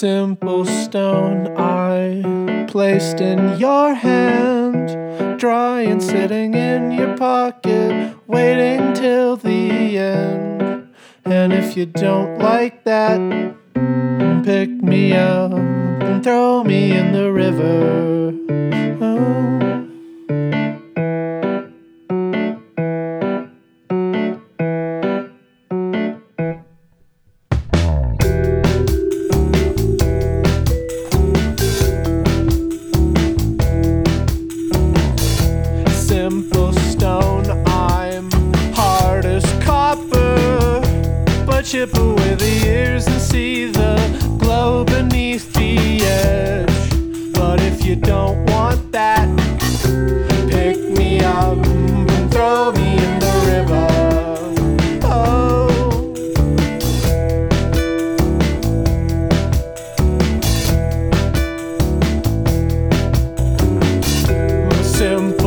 simple stone I placed in your hand, dry and sitting in your pocket, waiting till the end. And if you don't like that, pick me up and throw me in the river. Oh. Simple stone, I'm hard as copper, but chip away the years and see the glow beneath the edge. But if you don't want that, pick me up and throw me in the river. Oh. Simple